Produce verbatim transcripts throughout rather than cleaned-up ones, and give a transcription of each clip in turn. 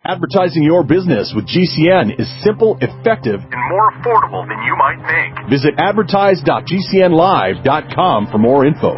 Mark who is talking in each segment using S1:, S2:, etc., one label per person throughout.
S1: Advertising your business with G C N is simple, effective, and more affordable than you might think. Visit advertise dot g c n live dot com for more info.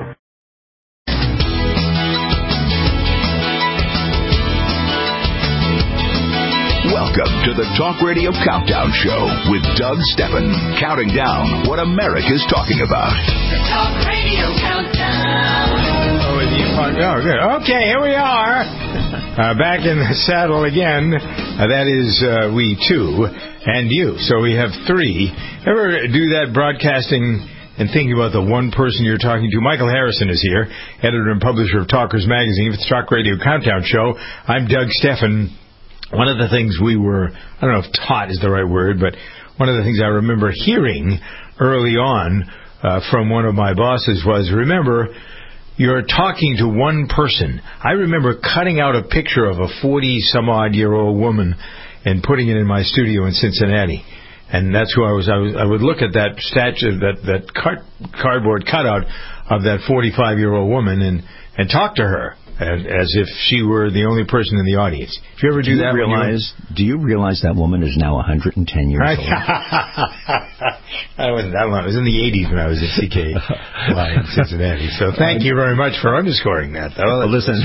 S2: Welcome to the Talk Radio Countdown Show with Doug Steffen, counting down what America's talking about.
S3: The Talk Radio Countdown.
S4: Oh, oh, good. Okay, here we are. Uh, back in the saddle again. Uh, that is uh, we two and you. So we have three. Ever do that broadcasting and thinking about the one person you're talking to? Michael Harrison is here, editor and publisher of Talkers Magazine, the Talk Radio Countdown Show. I'm Doug Steffen. One of the things we were, I don't know if taught is the right word, but one of the things I remember hearing early on uh, from one of my bosses was, remember, you're talking to one person. I remember cutting out a picture of a forty-some-odd-year-old woman and putting it in my studio in Cincinnati. And that's who I was. I, was, I would look at that statue, that, that card, cardboard cutout of that forty-five-year-old woman and, and talk to her. As, as if she were the only person in the audience. If you ever do, do that,
S5: realize? Do you realize that woman is now one hundred ten years old?
S4: I wasn't that long. It was in the eighties when I was at C K in Cincinnati. So thank you very much for underscoring that. Though.
S5: Well, listen,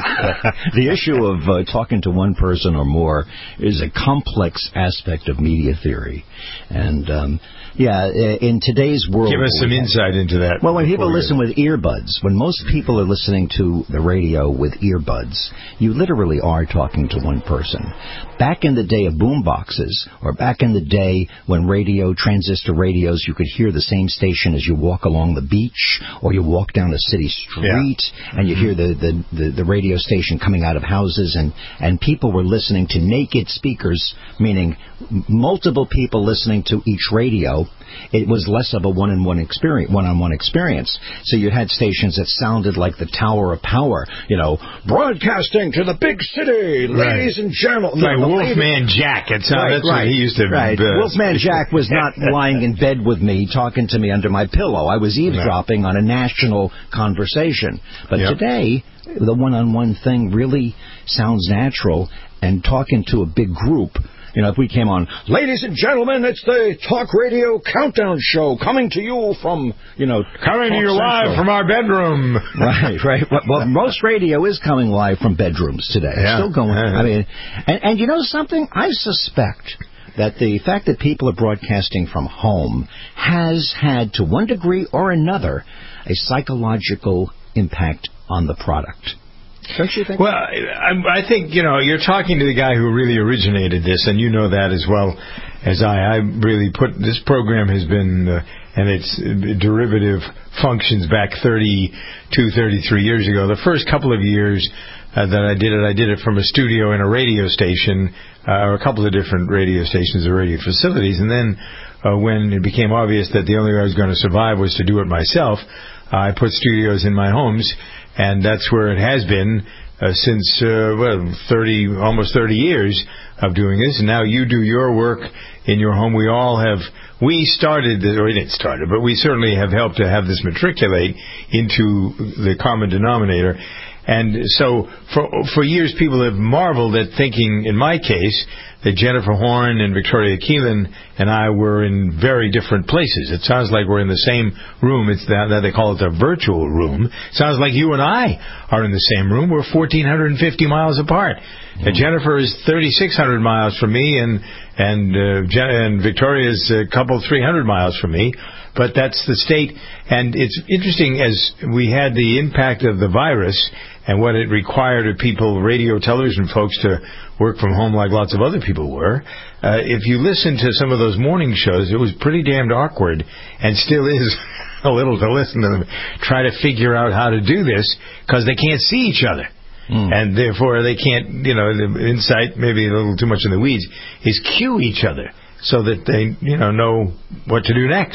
S5: the issue of uh, talking to one person or more is a complex aspect of media theory, and. Um, Yeah, in today's world...
S4: Give us some insight into that.
S5: Well, when people listen with earbuds, when most people are listening to the radio with earbuds, you literally are talking to one person. Back in the day of boom boxes, or back in the day when radio, transistor radios, you could hear the same station as you walk along the beach, or you walk down a city street, yeah. and you hear the, the, the, the radio station coming out of houses, and, and people were listening to naked speakers, meaning multiple people listening to each radio. It was less of a one-on-one experience, one-on-one experience. So you had stations that sounded like the Tower of Power, you know, broadcasting to the big city,
S4: right.
S5: ladies and gentlemen.
S4: Like Wolfman Jack. It's how,
S5: right,
S4: that's
S5: right,
S4: what he used to
S5: right.
S4: Uh,
S5: Wolfman Jack was not lying in bed with me, talking to me under my pillow. I was eavesdropping no. on a national conversation. But yep. today, the one-on-one thing really sounds natural, and talking to a big group. You know, if we came on, ladies and gentlemen, it's the Talk Radio Countdown Show coming to you from, you know,
S4: coming to you live from our bedroom.
S5: Right, right. Well, well, most radio is coming live from bedrooms today.
S4: Yeah.
S5: Still going.
S4: Yeah.
S5: I mean, and, and you know something? I suspect that the fact that people are broadcasting from home has had, to one degree or another, a psychological impact on the product. Don't you think?
S4: Well, I, I think, you know, you're talking to the guy who really originated this, and you know that as well as I. I really put, this program has been, uh, and its derivative functions back thirty-two, thirty-three years ago. The first couple of years uh, that I did it, I did it from a studio in a radio station, uh, or a couple of different radio stations or radio facilities, and then uh, when it became obvious that the only way I was going to survive was to do it myself, uh, I put studios in my homes. And that's where it has been uh, since, uh, well, thirty, almost thirty years of doing this. And now you do your work in your home. We all have, we started, or we didn't start it, but we certainly have helped to have this matriculate into the common denominator. And so for for years, people have marveled at thinking, in my case, that Jennifer Horn and Victoria Keelan and I were in very different places. It sounds like we're in the same room. It's that, that they call it a virtual room. It sounds like you and I are in the same room. We're one thousand four hundred fifty miles apart. Mm-hmm. Uh, Jennifer is three thousand six hundred miles from me, and and uh, Jen- and Victoria is a couple three hundred miles from me. But that's the state. And it's interesting, as we had the impact of the virus and what it required of people, radio, television folks, to work from home like lots of other people were. Uh, if you listen to some of those morning shows, it was pretty damned awkward, and still is a little to listen to them try to figure out how to do this, because they can't see each other. Mm. And therefore they can't, you know, the insight, maybe a little too much in the weeds, is cue each other so that they, you know, know what to do next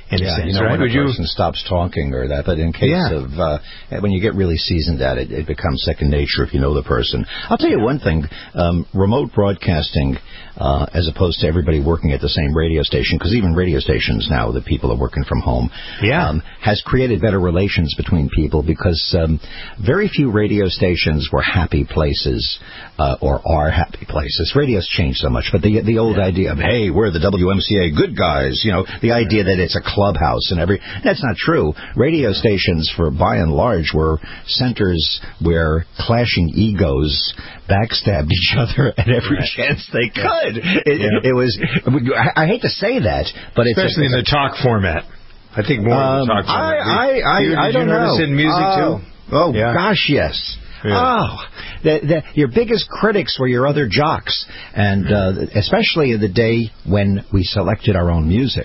S4: in
S5: yeah,
S4: a sense,
S5: you know,
S4: right?
S5: when
S4: Would
S5: a
S4: you?
S5: person stops talking or that, but in case
S4: Yeah.
S5: of, uh, when you get really seasoned at it, it becomes second nature if you know the person. I'll tell you one thing, um, remote broadcasting, uh, as opposed to everybody working at the same radio station, because even radio stations now that people are working from home,
S4: Yeah.
S5: um, has created better relations between people because um, very few radio stations were happy places, uh, or are happy places. Radio's changed so much, but the the old
S4: Yeah.
S5: idea of, hey, we're the W M C A good guys, you know, the idea that it's a clubhouse and every, that's not true. Radio stations, for by and large, were centers where clashing egos backstabbed each other at every
S4: Right.
S5: chance they could. It,
S4: Yeah.
S5: it was, I, I hate to say that, but it's
S4: Especially in the talk format. I think more
S5: um,
S4: in the talk
S5: I,
S4: format.
S5: I, I,
S4: you, did
S5: I
S4: you
S5: don't
S4: notice
S5: know.
S4: in music
S5: oh,
S4: too?
S5: Oh,
S4: Yeah.
S5: gosh, yes.
S4: Yeah.
S5: Oh, the, the, your biggest critics were your other jocks, and uh, especially the day when we selected our own music.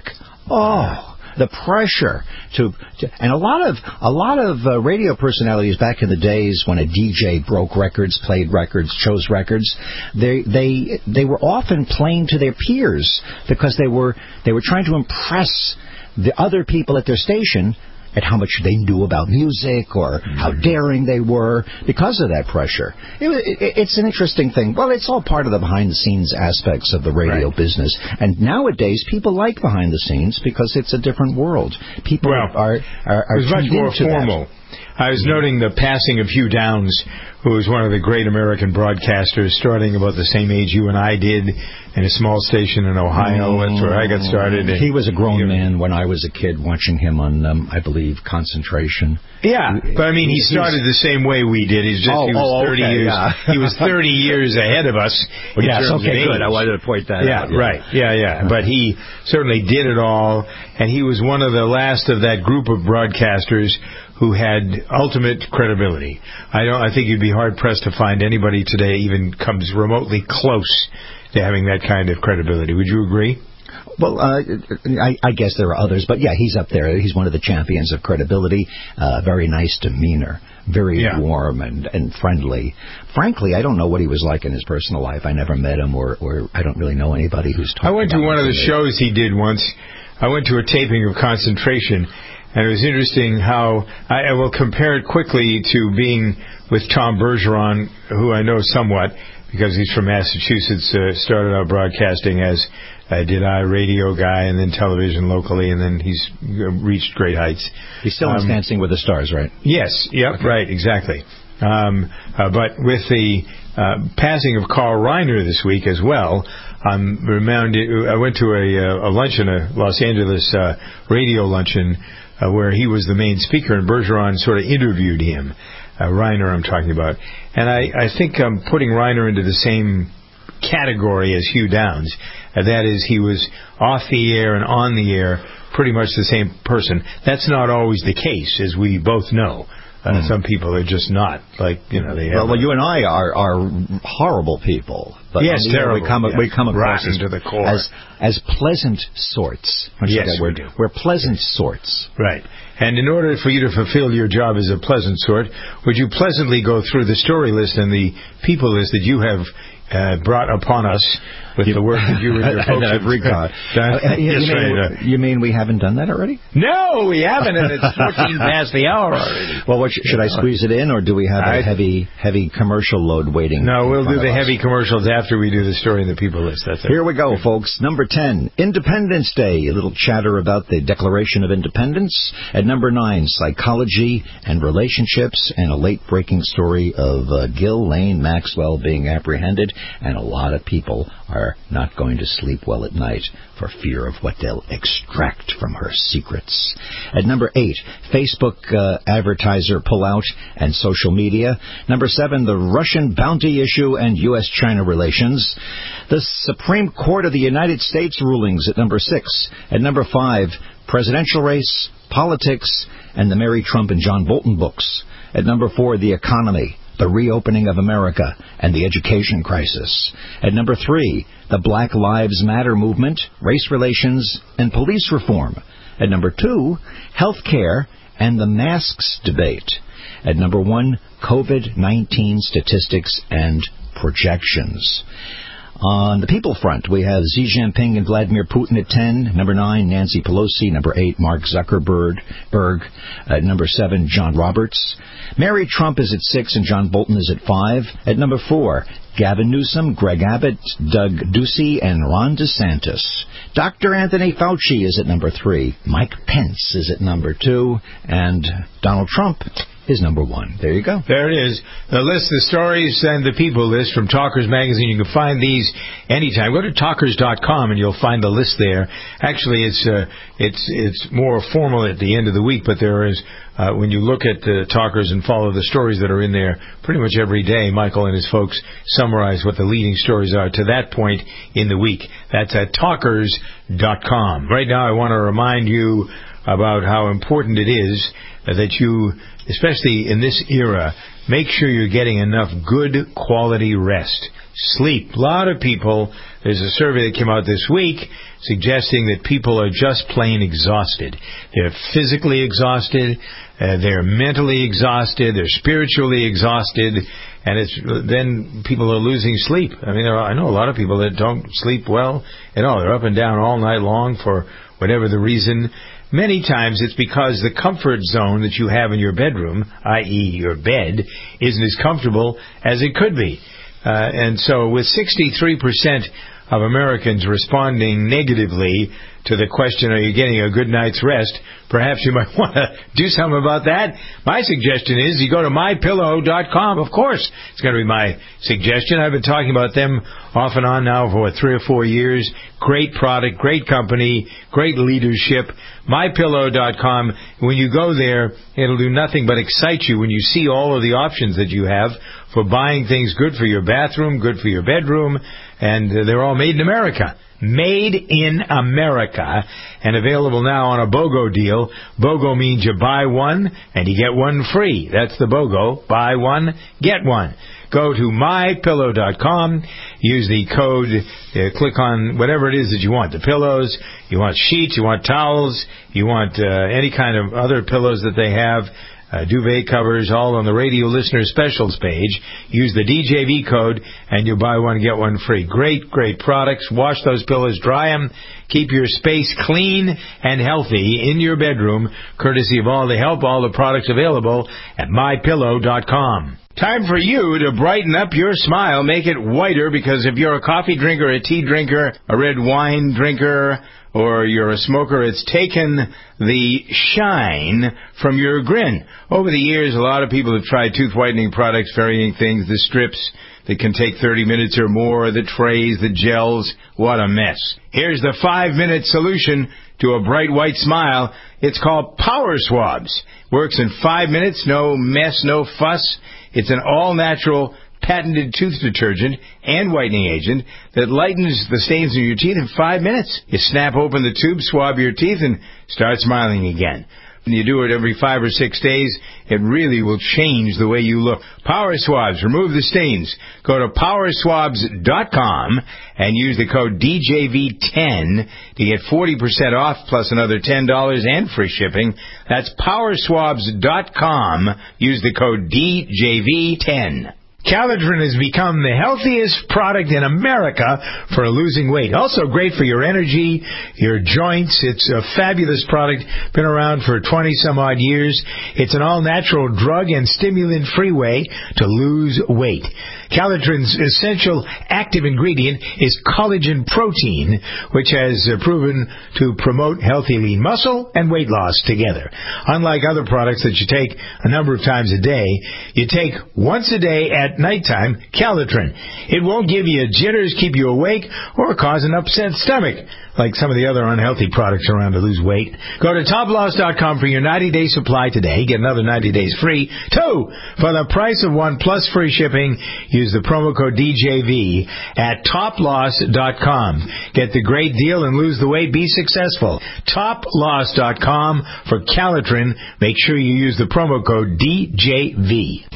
S5: Oh, the pressure to, to and a lot of a lot of uh, radio personalities back in the days when a D J broke records, played records, chose records, they they they were often playing to their peers because they were they were trying to impress the other people at their station at how much they knew about music or how daring they were because of that pressure. It, it, it's an interesting thing. Well, it's all part of the behind-the-scenes aspects of the radio
S4: Right.
S5: business. And nowadays, people like behind-the-scenes because it's a different world. People
S4: Well,
S5: are, are, are
S4: It was much
S5: tuned
S4: more
S5: into
S4: formal. I was noting the passing of Hugh Downs, who was one of the great American broadcasters, starting about the same age you and I did in a small station in Ohio. That's where I got started.
S5: That. He was a grown
S4: Yeah.
S5: man when I was a kid watching him on, um, I believe, Concentration.
S4: Yeah, but I mean, he
S5: He's-
S4: started the same way we did. He's just
S5: Oh,
S4: he was
S5: oh,
S4: thirty
S5: okay,
S4: years.
S5: yeah.
S4: He was thirty years ahead of us. in
S5: Yes,
S4: terms of
S5: okay, good.
S4: age.
S5: I wanted to point that
S4: Yeah,
S5: out.
S4: right. Yeah, yeah. But he certainly did it all, and he was one of the last of that group of broadcasters who had ultimate credibility. I don't. I think you'd be hard pressed to find anybody today even comes remotely close to having that kind of credibility. Would you agree?
S5: Well, uh, I, I guess there are others, but yeah, he's up there. He's one of the champions of credibility. Uh, very nice demeanor, very
S4: Yeah.
S5: warm and, and friendly. Frankly, I don't know what he was like in his personal life. I never met him, or, or I don't really know anybody who's talked
S4: I went to
S5: about
S4: one of
S5: him.
S4: the shows he did once. I went to a taping of Concentration, and it was interesting how I, I will compare it quickly to being with Tom Bergeron, who I know somewhat because he's from Massachusetts. Uh, started out broadcasting as uh, did I radio guy, and then television locally, and then he's uh, reached great heights.
S5: He's still on
S4: Um,
S5: Dancing with the Stars, right?
S4: Yes, yep, right, exactly. Um, uh, but with the uh, passing of Carl Reiner this week as well, I'm reminded. I went to a, a luncheon, a Los Angeles uh, radio luncheon, uh, where he was the main speaker, and Bergeron sort of interviewed him. Uh, Reiner, I'm talking about, and I, I think I'm putting Reiner into the same category as Hugh Downs. Uh, that is, he was off the air and on the air, pretty much the same person. That's not always the case, as we both know. Uh,
S5: Mm.
S4: Some people are just not, like, you know, they have...
S5: Well, well, you and I are, are horrible people. But
S4: Yes,
S5: on the air,
S4: terrible,
S5: We come,
S4: yeah.
S5: we come across
S4: Rotten
S5: as,
S4: to the core.
S5: as as pleasant sorts. Don't you
S4: Yes,
S5: get that
S4: we
S5: word?
S4: do.
S5: We're pleasant sorts.
S4: Right. And in order for you to fulfill your job as a pleasant sort, would you pleasantly go through the story list and the people list that you have uh, brought upon us with the work that you and your folks
S5: that I've
S4: have
S5: recalled.
S4: done?
S5: Uh, you,
S4: Yes,
S5: you, mean,
S4: right, uh,
S5: you mean we haven't done that already?
S4: No, we haven't, and it's fourteen past the hour already.
S5: Well, what, sh- should I squeeze it in, or do we have a
S4: I-
S5: heavy, heavy commercial load waiting?
S4: No,
S5: in
S4: we'll
S5: front
S4: do the
S5: of us?
S4: heavy commercials after we do the story and the people list. That's it.
S5: Here we go, folks. Number ten, Independence Day. A little chatter about the Declaration of Independence. At number nine, psychology and relationships, and a late-breaking story of uh, Ghislaine Lane Maxwell being apprehended, and a lot of people are not going to sleep well at night for fear of what they'll extract from her secrets. At number eight, Facebook uh, advertiser pullout and social media. Number seven, the Russian bounty issue and U S China relations. The Supreme Court of the United States rulings at number six. At number five, presidential race, politics, and the Mary Trump and John Bolton books. At number four, the economy, the reopening of America, and the education crisis. At number three, the Black Lives Matter movement, race relations, and police reform. At number two, health care and the masks debate. At number one, COVID nineteen statistics and projections. On the people front, we have Xi Jinping and Vladimir Putin at ten. Number nine, Nancy Pelosi. Number eight, Mark Zuckerberg. Berg. At number seven, John Roberts. Mary Trump is at six, and John Bolton is at five. At number four, Gavin Newsom, Greg Abbott, Doug Ducey, and Ron DeSantis. Doctor Anthony Fauci is at number three. Mike Pence is at number two. And Donald Trump is number one. There you go.
S4: There it is. The list, the stories, and the people list from Talkers Magazine. You can find these anytime. Go to talkers dot com and you'll find the list there. Actually, it's uh, it's it's more formal at the end of the week, but there is, uh, when you look at the Talkers and follow the stories that are in there, pretty much every day, Michael and his folks summarize what the leading stories are to that point in the week. That's at talkers dot com. Right now, I want to remind you about how important it is that you, especially in this era, make sure you're getting enough good quality rest. Sleep. A lot of people, there's a survey that came out this week suggesting that people are just plain exhausted. They're physically exhausted, uh, they're mentally exhausted, they're spiritually exhausted, and it's then people are losing sleep. I mean, there are, I know a lot of people that don't sleep well at all. They're up and down all night long for whatever the reason. Many times it's because the comfort zone that you have in your bedroom, that is your bed, isn't as comfortable as it could be. Uh, and so with sixty-three percent of Americans responding negatively to the question, are you getting a good night's rest, perhaps you might want to do something about that. My suggestion is you go to my pillow dot com. Of course, it's going to be my suggestion. I've been talking about them off and on now for what, three or four years. Great product, great company, great leadership. my pillow dot com. When you go there, it'll do nothing but excite you when you see all of the options that you have for buying things good for your bathroom, good for your bedroom, and uh, they're all made in America. Made in America, and available now on a BOGO deal. BOGO means you buy one and you get one free. That's the BOGO. Buy one, get one. Go to my pillow dot com, use the code, uh, click on whatever it is that you want. The pillows, you want sheets, you want towels, you want uh, any kind of other pillows that they have. Uh, duvet covers, all on the radio listener specials page. Use the D J V code, and you'll buy one, get one free. Great, great products. Wash those pillows, dry them. Keep your space clean and healthy in your bedroom, courtesy of all the help, all the products available at my pillow dot com. Time for you to brighten up your smile, make it whiter, because if you're a coffee drinker, a tea drinker, a red wine drinker, or you're a smoker, it's taken the shine from your grin. Over the years, a lot of people have tried tooth whitening products, varying things, the strips that can take thirty minutes or more, the trays, the gels. What a mess. Here's the five-minute solution to a bright white smile. It's called Power Swabs. Works in five minutes, no mess, no fuss. It's an all-natural, patented tooth detergent and whitening agent that lightens the stains in your teeth in five minutes. You snap open the tube, swab your teeth, and start smiling again. When you do it every five or six days, it really will change the way you look. Power Swabs, remove the stains. Go to power swabs dot com and use the code D J V ten to get forty percent off plus another ten dollars and free shipping. That's power swabs dot com. Use the code D J V ten. Calitrin has become the healthiest product in America for losing weight. Also great for your energy, your joints. It's a fabulous product, been around for twenty-some-odd years. It's an all-natural drug and stimulant-free way to lose weight. Calitrin's essential active ingredient is collagen protein, which has uh, proven to promote healthy lean muscle and weight loss together. Unlike other products that you take a number of times a day, you take once a day at nighttime Calitrin. It won't give you jitters, keep you awake, or cause an upset stomach, like some of the other unhealthy products around to lose weight. Go to top loss dot com for your ninety-day supply today. Get another ninety days free. Two, for the price of one plus free shipping, use the promo code D J V at top loss dot com. Get the great deal and lose the weight. Be successful. top loss dot com for Calitrin. Make sure you use the promo code D J V.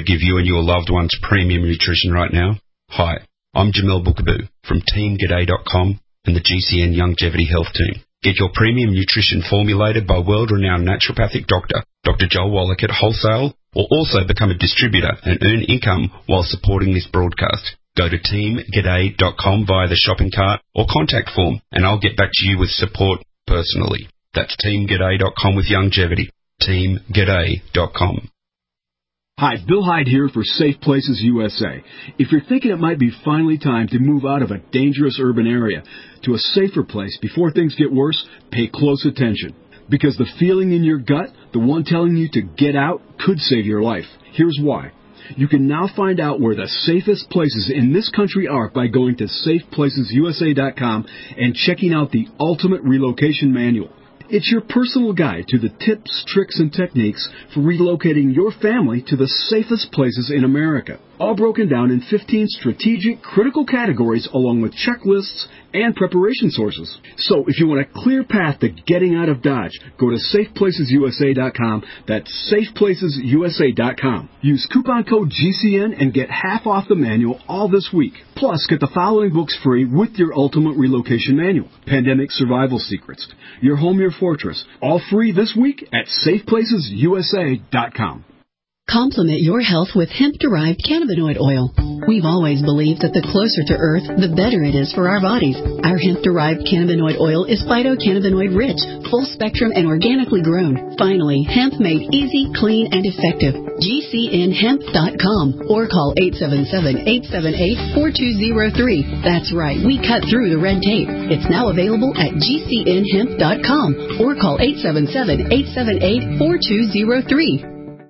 S6: to give you and your loved ones premium nutrition right now? Hi, I'm Jamel Bookaboo from team g'day dot com and the G C N Longevity Health Team. Get your premium nutrition formulated by world-renowned naturopathic doctor, Doctor Joel Wallach at wholesale, or also become a distributor and earn income while supporting this broadcast. Go to team g'day dot com via the shopping cart or contact form, and I'll get back to you with support personally. That's team g'day dot com with longevity. team g'day dot com.
S7: Hi, Bill Hyde here for Safe Places U S A. If you're thinking it might be finally time to move out of a dangerous urban area to a safer place before things get worse, pay close attention. Because the feeling in your gut, the one telling you to get out, could save your life. Here's why. You can now find out where the safest places in this country are by going to safe places u s a dot com and checking out the Ultimate Relocation Manual. It's your personal guide to the tips, tricks, and techniques for relocating your family to the safest places in America. All broken down in fifteen strategic, critical categories along with checklists and preparation sources. So if you want a clear path to getting out of Dodge, go to safe places u s a dot com. That's safe places u s a dot com. Use coupon code G C N and get half off the manual all this week. Plus, get the following books free with your Ultimate Relocation Manual. Pandemic Survival Secrets, Your Home, Your Fortress. All free this week at safe places u s a dot com.
S8: Complement your health with hemp-derived cannabinoid oil. We've always believed that the closer to Earth, the better it is for our bodies. Our hemp-derived cannabinoid oil is phytocannabinoid-rich, full-spectrum, and organically grown. Finally, hemp made easy, clean, and effective. G C N hemp dot com or call eight seven seven, eight seven eight, four two zero three. That's right, we cut through the red tape. It's now available at G C N hemp dot com or call eight seven seven, eight seven eight, four two zero three.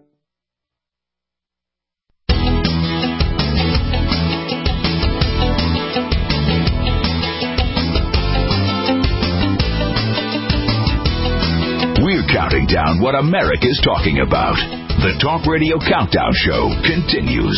S2: Counting down what America's talking about. The Talk Radio Countdown Show continues.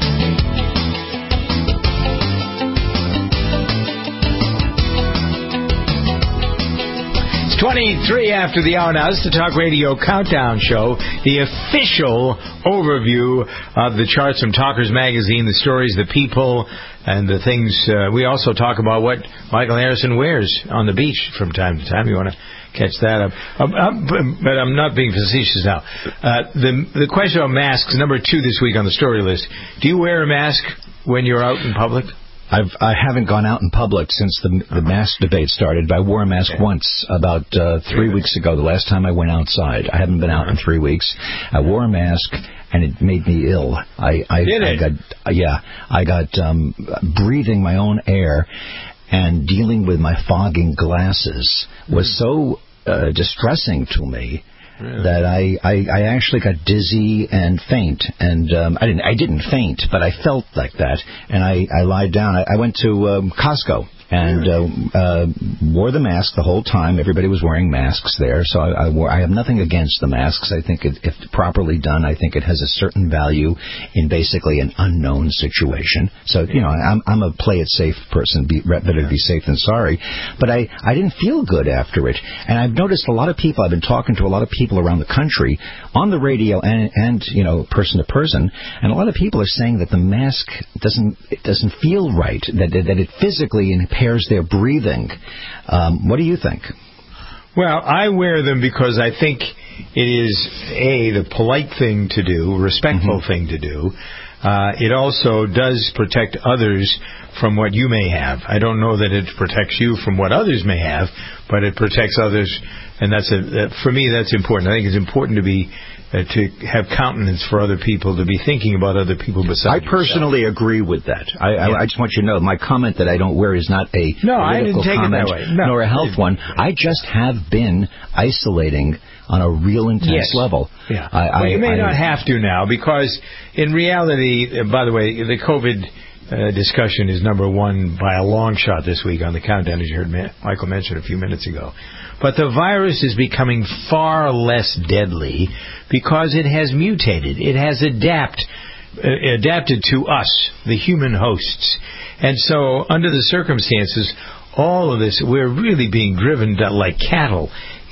S4: It's twenty-three after the hour now. This is the Talk Radio Countdown Show, the official overview of the charts from Talkers Magazine, the stories, the people, and the things. Uh, we also talk about what Michael Harrison wears on the beach from time to time. You want to catch that up. Um, um, but I'm not being facetious now. Uh, the the question about masks, number two this week on the story list. Do you wear a mask when you're out in public?
S5: I've, I haven't gone out in public since the, the mask debate started. I wore a mask okay. once about uh, three weeks ago, the last time I went outside. I haven't been out in three weeks. I wore a mask, and it made me ill. I, I,
S4: Did
S5: I
S4: it?
S5: got, yeah, I got um, breathing my own air, and dealing with my fogging glasses was so uh, distressing to me. Really? That I, I, I actually got dizzy and faint, and um, I didn't I didn't faint, but I felt like that, and I, I lied down. I, I went to um, Costco and uh, uh, wore the mask the whole time. Everybody was wearing masks there, so I, I wore. I have nothing against the masks. I think it, if properly done, I think it has a certain value in basically an unknown situation. So you know, I'm I'm a play it safe person. Be, better to be safe than sorry. But I I didn't feel good after it, and I've noticed a lot of people. I've been talking to a lot of people around the country on the radio and and you know person to person, and a lot of people are saying that the mask doesn't it doesn't feel right. That that it physically impairs their breathing. Um, what do you think?
S4: Well, I wear them because I think it is, A, the polite thing to do, respectful mm-hmm. thing to do. Uh, it also does protect others from what you may have. I don't know that it protects you from what others may have, but it protects others, and that's a, for me, that's important. I think it's important to be Uh, to have countenance for other people, to be thinking about other people besides
S5: I personally
S4: yourself.
S5: agree with that. I,
S4: yeah.
S5: I, I just want you to know, my comment that I don't wear is not a
S4: no,
S5: political
S4: I didn't take
S5: comment,
S4: it that way. No.
S5: nor a health one. I just have been isolating on a real intense
S4: yes.
S5: level.
S4: Yeah.
S5: I,
S4: well, you may
S5: I,
S4: not have to now, because in reality, uh, by the way, the COVID uh, discussion is number one by a long shot this week on the countdown, as you heard Ma- Michael mention a few minutes ago. But the virus is becoming far less deadly because it has mutated. It has adapt, uh, adapted to us, the human hosts. And so, under the circumstances, all of this, we're really being driven like cattle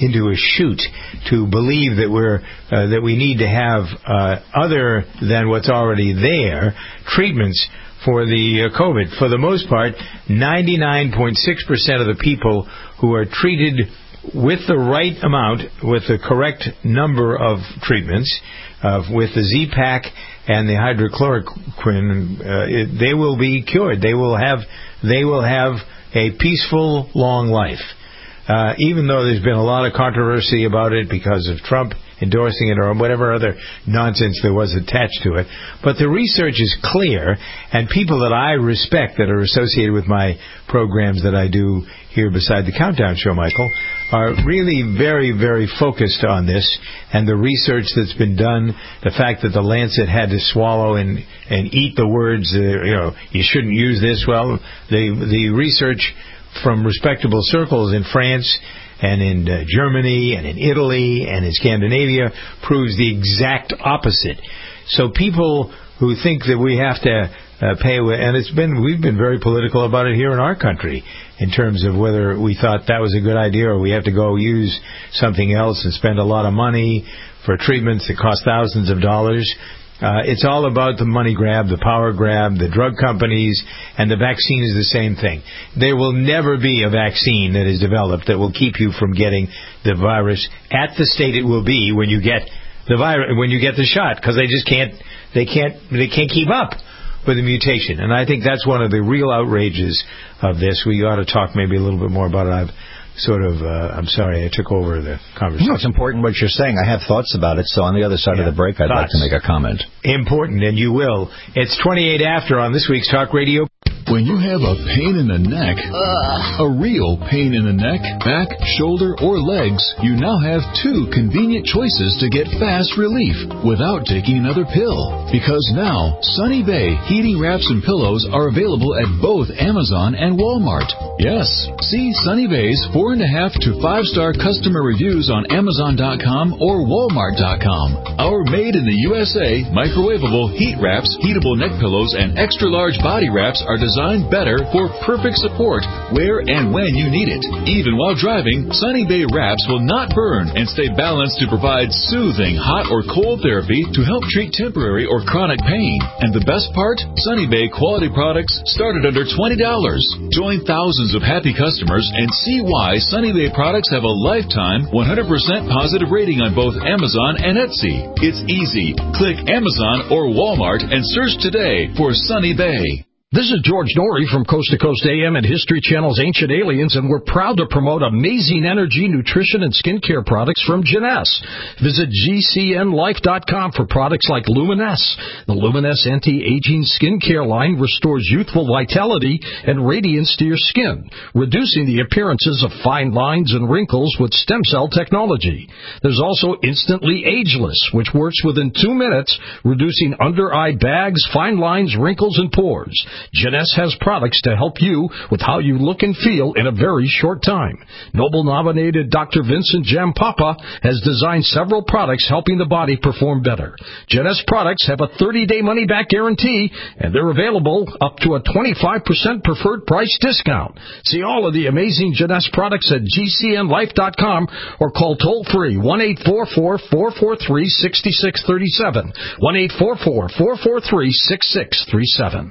S4: into a chute to believe that we're uh, that we need to have uh, other than what's already there treatments for the uh, COVID. For the most part, ninety-nine point six percent of the people who are treated with the right amount, with the correct number of treatments, uh, with the Z-Pak and the hydrochloroquine, uh, it, they will be cured. They will have they will have a peaceful, long life. Uh, even though there's been a lot of controversy about it because of Trump endorsing it or whatever other nonsense there was attached to it. But the research is clear, and people that I respect that are associated with my programs that I do here beside the Countdown Show, Michael, are really very, very focused on this, and the research that's been done, the fact that the Lancet had to swallow and, and eat the words, uh, you know, you shouldn't use this. Well, the, the research from respectable circles in France and in uh, Germany and in Italy and in Scandinavia proves the exact opposite. So people who think that we have to uh, pay, and it's been we've been very political about it here in our country in terms of whether we thought that was a good idea or we have to go use something else and spend a lot of money for treatments that cost thousands of dollars. Uh, it's all about the money grab, the power grab, the drug companies, and the vaccine is the same thing. There will never be a vaccine that is developed that will keep you from getting the virus at the state it will be when you get the virus, when you get the shot, because they just can't, they can't, they can't keep up with the mutation. And I think that's one of the real outrages of this. We ought to talk maybe a little bit more about it. I've sort of, uh, I'm sorry, I took over the conversation.
S5: No, it's important what you're saying. I have thoughts about it, so on the other side
S4: yeah.
S5: of the break, I'd
S4: Thoughts.
S5: like to make a comment.
S4: Important, and you will. It's twenty-eight after on this week's Talk Radio.
S9: When you have a pain in the neck, Ugh. a real pain in the neck, back, shoulder, or legs, you now have two convenient choices to get fast relief without taking another pill. Because now, Sunny Bay heating wraps and pillows are available at both Amazon and Walmart. Yes, see Sunny Bay's four and a half to five star customer reviews on Amazon dot com or Walmart dot com. Our made in the U S A microwavable heat wraps, heatable neck pillows, and extra large body wraps are designed better for perfect support where and when you need it. Even while driving, Sunny Bay wraps will not burn and stay balanced to provide soothing hot or cold therapy to help treat temporary or chronic pain. And the best part? Sunny Bay quality products start at under twenty dollars. Join thousands of happy customers and see why Sunny Bay products have a lifetime one hundred percent positive rating on both Amazon and Etsy. It's easy. Click Amazon or Walmart and search today for Sunny Bay.
S10: This is George Norrie from Coast to Coast A M and History Channel's Ancient Aliens, and we're proud to promote amazing energy, nutrition, and skincare products from Jeunesse. Visit G C N life dot com for products like Luminesse. The Luminesse anti-aging skincare line restores youthful vitality and radiance to your skin, reducing the appearances of fine lines and wrinkles with stem cell technology. There's also Instantly Ageless, which works within two minutes, reducing under-eye bags, fine lines, wrinkles, and pores. Jeunesse has products to help you with how you look and feel in a very short time. Nobel-nominated Doctor Vincent Jampapa has designed several products helping the body perform better. Jeunesse products have a thirty-day money-back guarantee, and they're available up to a twenty-five percent preferred price discount. See all of the amazing Jeunesse products at G C N life dot com or call toll-free one eight four four, four four three, six six three seven, one eight four four, four four three, six six three seven.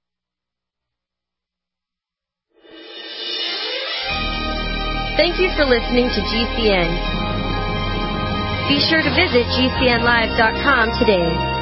S11: Thank you for listening to G C N. Be sure to visit G C N live dot com today.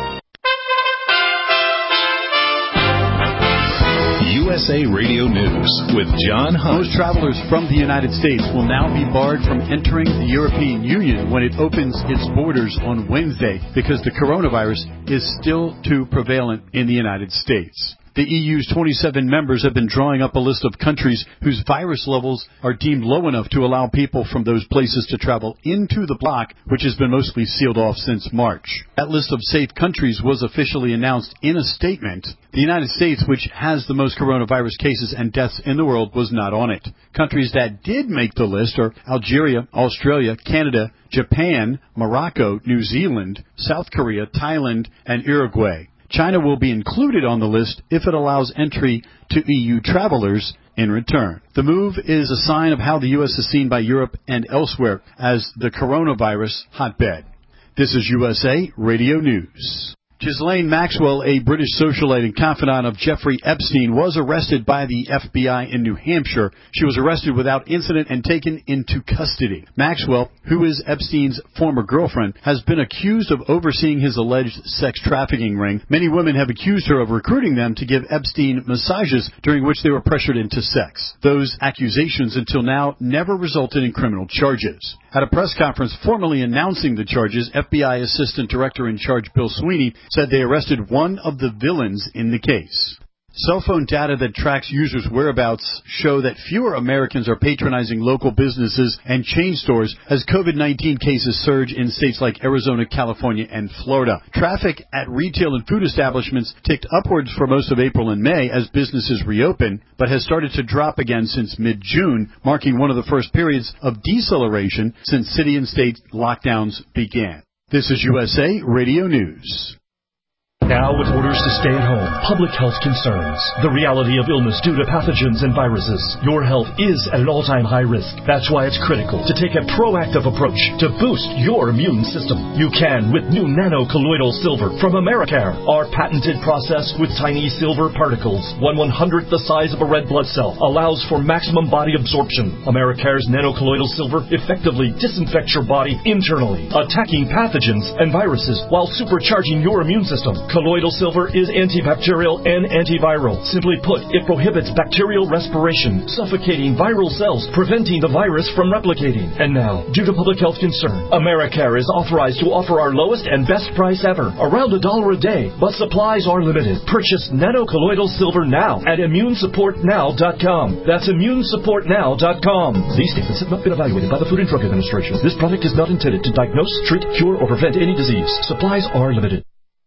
S1: U S A Radio News with John Hunt.
S12: Most travelers from the United States will now be barred from entering the European Union when it opens its borders on Wednesday because the coronavirus is still too prevalent in the United States. The E U's twenty-seven members have been drawing up a list of countries whose virus levels are deemed low enough to allow people from those places to travel into the bloc, which has been mostly sealed off since March. That list of safe countries was officially announced in a statement. The United States, which has the most coronavirus cases and deaths in the world, was not on it. Countries that did make the list are Algeria, Australia, Canada, Japan, Morocco, New Zealand, South Korea, Thailand, and Uruguay. China will be included on the list if it allows entry to E U travelers. in return. The move is a sign of how the U S is seen by Europe and elsewhere as the coronavirus hotbed. This is U S A Radio News. Ghislaine Maxwell, a British socialite and confidant of Jeffrey Epstein, was arrested by the F B I in New Hampshire. She was arrested without incident and taken into custody. Maxwell, who is Epstein's former girlfriend, has been accused of overseeing his alleged sex trafficking ring. Many women have accused her of recruiting them to give Epstein massages during which they were pressured into sex. Those accusations until now never resulted in criminal charges. At a press conference formally announcing the charges, F B I Assistant Director in Charge Bill Sweeney said they arrested one of the villains in the case. Cell phone data that tracks users' whereabouts show that fewer Americans are patronizing local businesses and chain stores as COVID nineteen cases surge in states like Arizona, California, and Florida. Traffic at retail and food establishments ticked upwards for most of April and May as businesses reopen, but has started to drop again since mid-June, marking one of the first periods of deceleration since city and state lockdowns began. This is U S A Radio News.
S13: Now with orders to stay at home, public health concerns, the reality of illness due to pathogens and viruses, your health is at an all-time high risk. That's why it's critical to take a proactive approach to boost your immune system. You can with new nano-colloidal silver from Americare. Our patented process with tiny silver particles, one one-hundredth the size of a red blood cell, allows for maximum body absorption. Americare's nano-colloidal silver effectively disinfects your body internally, attacking pathogens and viruses while supercharging your immune system. Colloidal silver is antibacterial and antiviral. Simply put, it prohibits bacterial respiration, suffocating viral cells, preventing the virus from replicating. And now, due to public health concern, Americare is authorized to offer our lowest and best price ever, around a dollar a day, but supplies are limited. Purchase nano-colloidal silver now at immune support now dot com. That's immune support now dot com. These statements have not been evaluated by the Food and Drug Administration. This product is not intended to diagnose, treat, cure, or prevent any disease. Supplies are limited.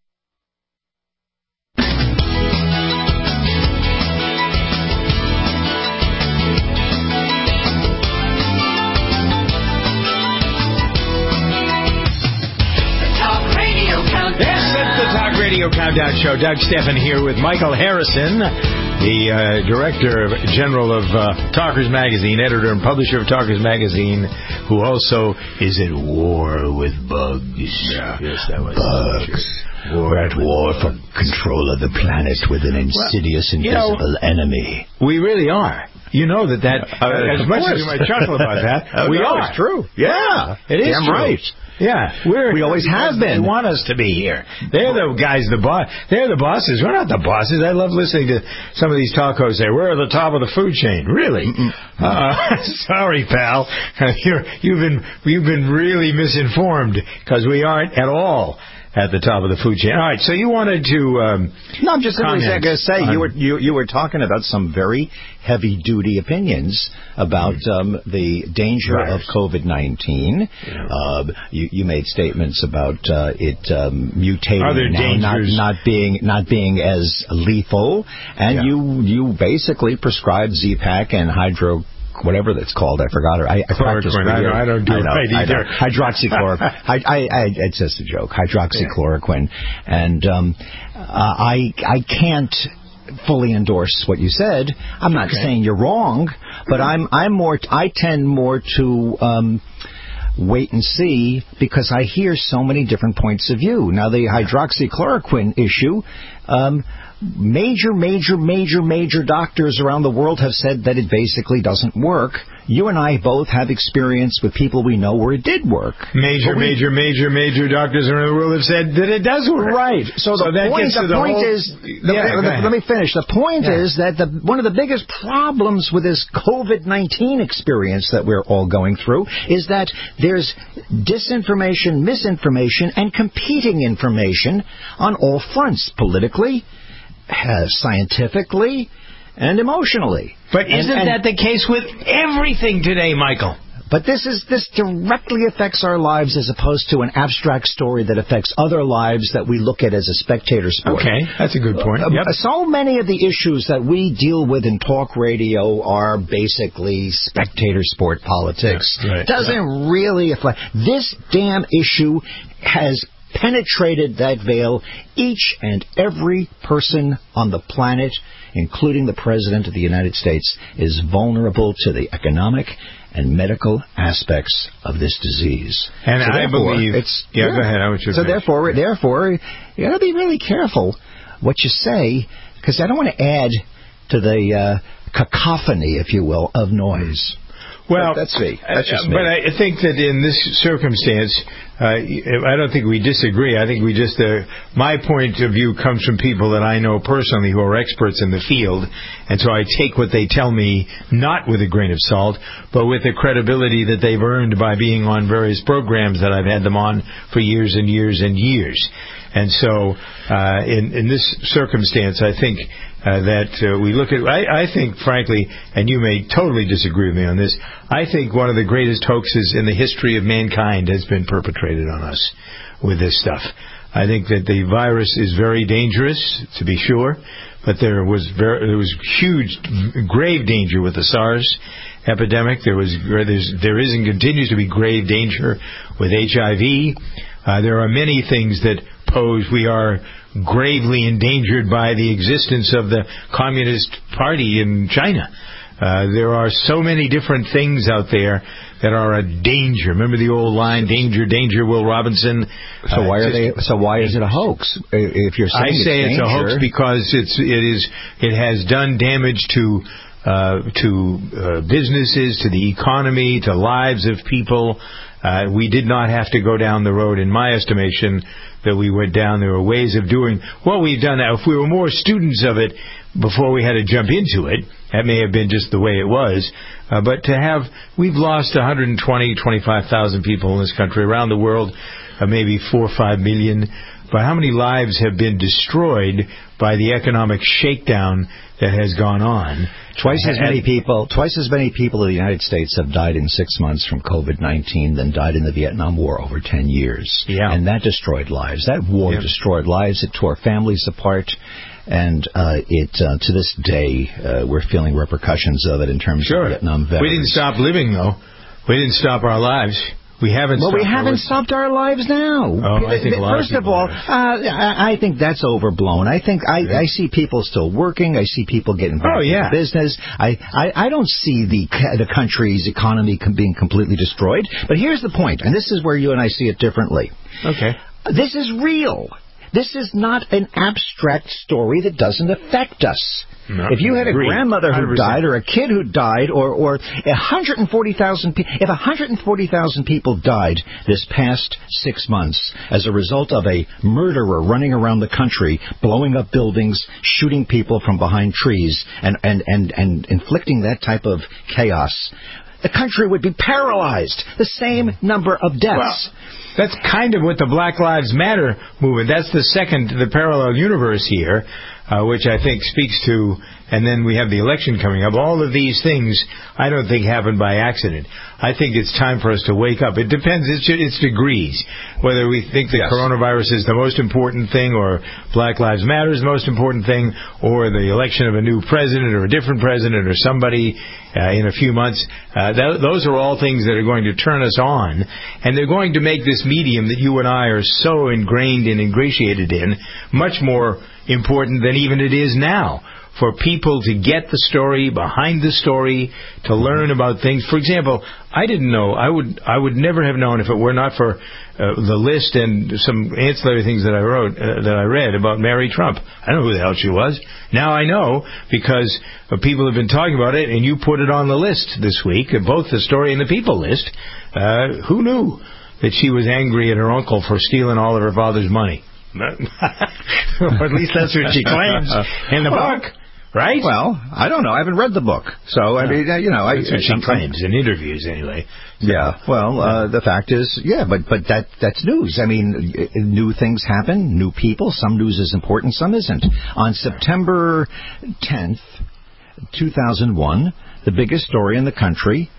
S4: Radio Countdown Show. Doug Steffen here with Michael Harrison, the uh, Director General of uh, Talkers Magazine, editor and publisher of Talkers Magazine, who also is at war with bugs. Yeah. Yes, that was bugs. We're at war for control of the planet with an insidious, well, invisible know, enemy. We really are. You know that that, uh, uh, as much course. as you might chuckle about that, oh, we no, are. It's true. Yeah, it is Damn true. right. Yeah, we're, we always have been. They want us to be here. They're the guys, the boss. They're the bosses. We're not the bosses. I love listening to some of these talk hosts say, we're at the top of the food chain. Really? Uh, sorry, pal. You're, you've been you've been really misinformed because we aren't at all at the top of the food chain. All right, so you wanted to um,
S5: No, I'm just simply going to say, you were, you, you were talking about some very heavy-duty opinions about um, the danger right. of COVID nineteen. Yeah. Uh, you, you made statements about uh, it um, mutating now, not, not being not being as lethal, and yeah. you you basically prescribed Z-Pak and hydro... whatever that's called, I forgot her. I, I practice
S4: I, I don't do I know, it either.
S5: Hydroxychloroquine. I, I, I, it's just a joke. Hydroxychloroquine. And um, uh, I, I can't fully endorse what you said. I'm not okay. saying you're wrong, but I'm, I'm more. I tend more to. Um, wait and see, because I hear so many different points of view. Now, the hydroxychloroquine issue, um, major, major, major, major doctors around the world have said that it basically doesn't work. You and I both have experience with people we know where it did work.
S4: Major, we, major, major, major doctors around the world have said that it does work.
S5: Right. So, so the point, the the point whole, is, the, yeah, the, let me finish. The point yeah. is that the, one of the biggest problems with this COVID nineteen experience that we're all going through is that there's disinformation, misinformation, and competing information on all fronts, politically, uh, scientifically, and emotionally.
S4: But isn't and, and, that the case with everything today, Michael?
S5: But this is this directly affects our lives as opposed to an abstract story that affects other lives that we look at as a spectator sport.
S4: Okay, that's a good point. Yep.
S5: Uh, so many of the issues that we deal with in talk radio are basically spectator sport politics.
S4: Yeah, right,
S5: Doesn't
S4: right.
S5: really affect. This damn issue has penetrated that veil. Each and every person on the planet, including the President of the United States, is vulnerable to the economic and medical aspects of this disease.
S4: And
S5: so
S4: I believe...
S5: It's,
S4: yeah, yeah, go ahead. I want you to
S5: so
S4: finish.
S5: therefore, therefore, you got to be really careful what you say, because I don't want to add to the uh, cacophony, if you will, of noise.
S4: Well,
S5: but that's me. That's just me.
S4: But I think that in this circumstance, uh, I don't think we disagree. I think we just, uh, my point of view comes from people that I know personally who are experts in the field, and so I take what they tell me not with a grain of salt, but with the credibility that they've earned by being on various programs that I've had them on for years and years and years. And so, uh, in, in this circumstance, I think uh, that uh, we look at, I, I think, frankly, and you may totally disagree with me on this, I think one of the greatest hoaxes in the history of mankind has been perpetrated on us with this stuff. I think that the virus is very dangerous, to be sure, but there was very, there was huge, grave danger with the SARS epidemic. There was, there's, there is and continues to be grave danger with H I V. Uh, there are many things that pose, we are gravely endangered by the existence of the Communist Party in China. Uh, there are so many different things out there that are a danger. Remember the old line, danger, danger, Will Robinson?
S5: So uh, why are they? So why is it a hoax? If you're saying
S4: I say
S5: it's,
S4: it's a hoax because it's it is it has done damage to uh, to uh, businesses, to the economy, to lives of people. Uh, we did not have to go down the road, in my estimation, that we went down. There were ways of doing what we've done now. If we were more students of it before we had to jump into it, that may have been just the way it was. Uh, but to have, we've lost one hundred twenty, twenty-five thousand people in this country. Around the world, uh, maybe four or five million. But how many lives have been destroyed by the economic shakedown that has gone on?
S5: Twice as many people, twice as many people in the United States have died in six months from COVID nineteen than died in the Vietnam War over ten years.
S4: Yeah.
S5: And that destroyed lives. That war yeah. destroyed lives. It tore families apart. And uh, it uh, to this day, uh, we're feeling repercussions of it in terms
S4: sure.
S5: of Vietnam veterans.
S4: We didn't stop living, though. We didn't stop our lives. We haven't.
S5: Well,
S4: stopped
S5: we haven't
S4: our
S5: stopped our lives now.
S4: Oh, I think a lot
S5: First
S4: of,
S5: of all, uh, I, I think that's overblown. I think I, yeah. I see people still working. I see people getting back
S4: oh, yeah.
S5: into business. I, I, I don't see the the country's economy being completely destroyed. But here's the point, and this is where you and I see it differently.
S4: Okay.
S5: This is real. This is not an abstract story that doesn't affect us.
S4: No,
S5: if you had a
S4: agreed.
S5: grandmother who
S4: one hundred percent.
S5: died, or a kid who died, or or one hundred forty thousand people, if one hundred forty thousand people died this past six months as a result of a murderer running around the country, blowing up buildings, shooting people from behind trees, and and and, and inflicting that type of chaos, the country would be paralyzed. The same number of deaths.
S4: Well, that's kind of what the Black Lives Matter movement, that's the second, the parallel universe here, uh, which I think speaks to, and then we have the election coming up. All of these things I don't think happened by accident. I think it's time for us to wake up. It depends, it's, it's degrees. Whether we think the yes. coronavirus is the most important thing, or Black Lives Matter is the most important thing, or the election of a new president or a different president or somebody uh, in a few months. Uh, th- those are all things that are going to turn us on, and they're going to make this medium that you and I are so ingrained and ingratiated in much more important than even it is now. For people to get the story, behind the story, to learn about things. For example, I didn't know, I would I would never have known if it were not for uh, the list and some ancillary things that I wrote, uh, that I read about Mary Trump. I don't know who the hell she was. Now I know, because uh, people have been talking about it, and you put it on the list this week, uh, both the story and the people list. Uh, who knew that she was angry at her uncle for stealing all of her father's money? Or at least that's what she claims in the book. Right?
S5: Well, I don't know. I haven't read the book. So, I mean, you know...
S4: That's
S5: I,
S4: what she claims in interviews, anyway.
S5: So, yeah. Well, uh, the fact is, yeah, but but that that's news. I mean, new things happen, new people. Some news is important, some isn't. On September tenth, two thousand one, the biggest story in the country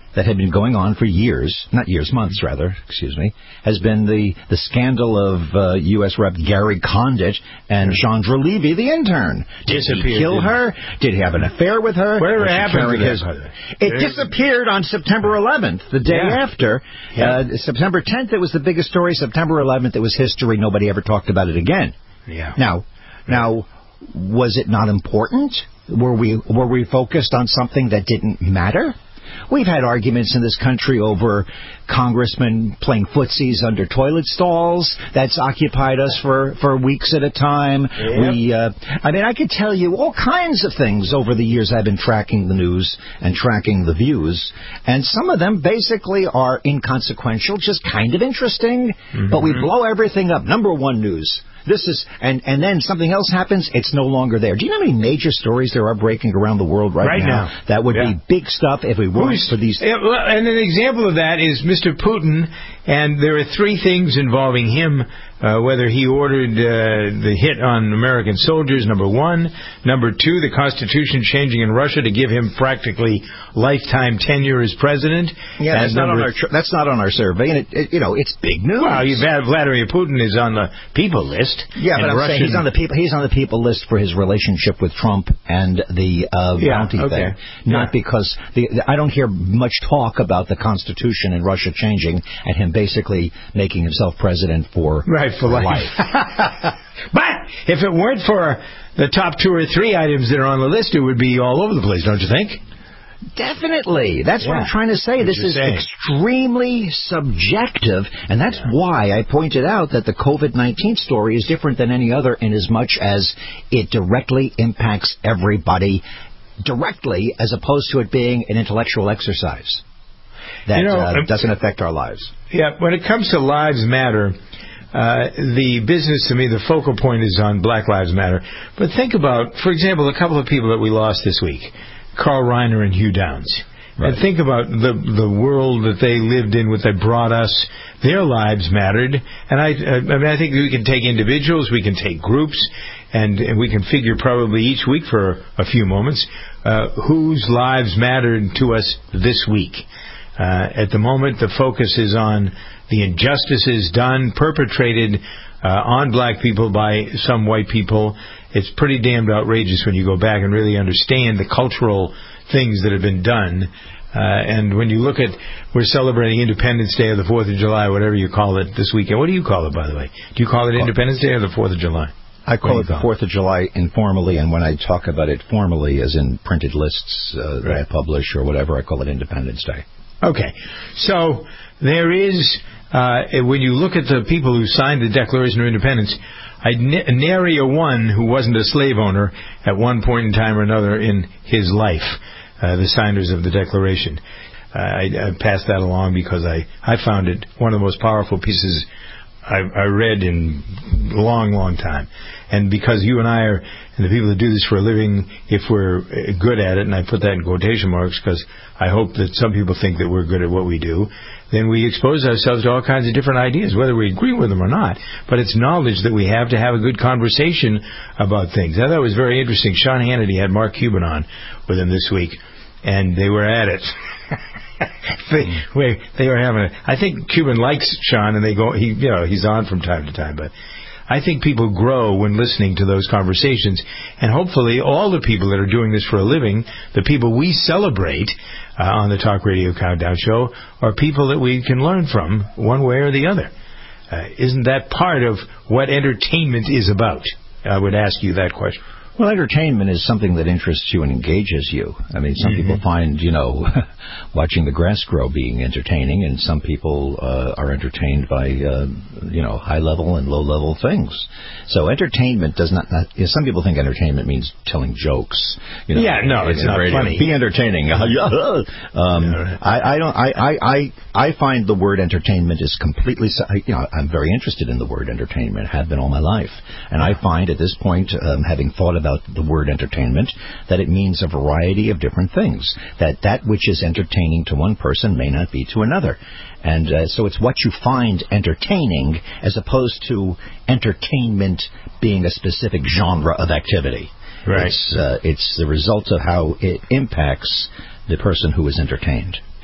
S5: that had been going on for years, not years, months rather, excuse me, has been the, the scandal of uh, U S Rep Gary Condit and Chandra Levy, the intern. Did he kill her? Did he have an affair with her?
S4: Whatever happened to
S5: his,
S4: that?
S5: It disappeared on September eleventh, the day
S4: Yeah.
S5: after.
S4: Yeah.
S5: Uh, September tenth, it was the biggest story. September eleventh, it was history. Nobody ever talked about it again.
S4: Yeah.
S5: Now, now, was it not important? Were we were we focused on something that didn't matter? We've had arguments in this country over congressmen playing footsies under toilet stalls. That's occupied us for, for weeks at a time.
S4: Yep.
S5: We, uh, I mean, I could tell you all kinds of things over the years I've been tracking the news and tracking the views, and some of them basically are inconsequential, just kind of interesting, mm-hmm. but we blow everything up. Number one news. This is, and, and then something else happens, it's no longer there. Do you know how many major stories there are breaking around the world right,
S4: right now?
S5: now? That would
S4: yeah.
S5: be big stuff if we weren't for these.
S4: Yeah, well, and an example of that is Mister Putin, and there are three things involving him, uh, whether he ordered uh, the hit on American soldiers, number one. Number two, the Constitution changing in Russia to give him practically lifetime tenure as president.
S5: Yeah, that's not, on our, tr- that's not on our survey, and it, it, you know, it's big news.
S4: Well, you've had Vladimir Putin is on the people list.
S5: Yeah, but I'm
S4: Russian...
S5: saying he's on the people. He's on the people list for his relationship with Trump and the uh,
S4: yeah,
S5: bounty
S4: okay.
S5: thing. Not
S4: yeah.
S5: because the, I don't hear much talk about the Constitution in Russia changing and him basically making himself president for,
S4: right, for,
S5: for
S4: life.
S5: life.
S4: But if it weren't for the top two or three items that are on the list, it would be all over the place, don't you think?
S5: Definitely. That's yeah. what I'm trying to say.
S4: What
S5: this is
S4: saying.
S5: extremely subjective, and that's yeah. why I pointed out that the COVID nineteen story is different than any other in as much as it directly impacts everybody directly, as opposed to it being an intellectual exercise that
S4: you know,
S5: uh, doesn't affect our lives.
S4: Yeah, when it comes to Lives Matter, uh, the business, to me, the focal point is on Black Lives Matter. But think about, for example, a couple of people that we lost this week. Carl Reiner and Hugh Downs. Right. And think about the the world that they lived in, what they brought us. Their lives mattered. And I, I mean, I think we can take individuals, we can take groups, and, and we can figure probably each week for a few moments uh, whose lives mattered to us this week. Uh, at the moment, the focus is on the injustices done, perpetrated uh, on black people by some white people. It's pretty damned outrageous when you go back and really understand the cultural things that have been done. Uh, and when you look at, we're celebrating Independence Day or the fourth of July, whatever you call it this weekend. What do you call it, by the way? Do you call it Independence Day or the fourth of July?
S5: I call it the fourth of July informally, and when I talk about it formally, as in printed lists uh, that right. I publish or whatever, I call it Independence Day.
S4: Okay. So there is, uh, when you look at the people who signed the Declaration of Independence, I n- nary a one who wasn't a slave owner at one point in time or another in his life, uh, the signers of the Declaration. Uh, I, I passed that along because I, I found it one of the most powerful pieces I, I read in a long, long time. And because you and I are, and the people that do this for a living, if we're good at it, and I put that in quotation marks because I hope that some people think that we're good at what we do, then we expose ourselves to all kinds of different ideas, whether we agree with them or not. But it's knowledge that we have to have a good conversation about things. I thought it was very interesting. Sean Hannity had Mark Cuban on with him this week, and they were at it. they, wait, they were having it. I think Cuban likes Sean, and they go. He, you know, he's on from time to time. But I think people grow when listening to those conversations, and hopefully, all the people that are doing this for a living, the people we celebrate uh, on the Talk Radio Countdown Show, are people that we can learn from, one way or the other. Uh, isn't that part of what entertainment is about? I would ask you that question.
S5: Well, entertainment is something that interests you and engages you. I mean, some mm-hmm. people find, you know, watching the grass grow being entertaining, and some people uh, are entertained by, uh, you know, high-level and low-level things. So entertainment does not, not you know, some people think entertainment means telling jokes. You know,
S4: yeah, no, it's not radio. Funny.
S5: Be entertaining. um, I, I don't. I, I, I, I find the word entertainment is completely. You know, I'm very interested in the word entertainment. Have been all my life, and I find at this point, um, having thought about the word entertainment, that it means a variety of different things. That that which is entertaining to one person may not be to another. And uh, so it's what you find entertaining as opposed to entertainment being a specific genre of activity.
S4: Right.
S5: It's, uh, it's the result of how it impacts the person who is entertained.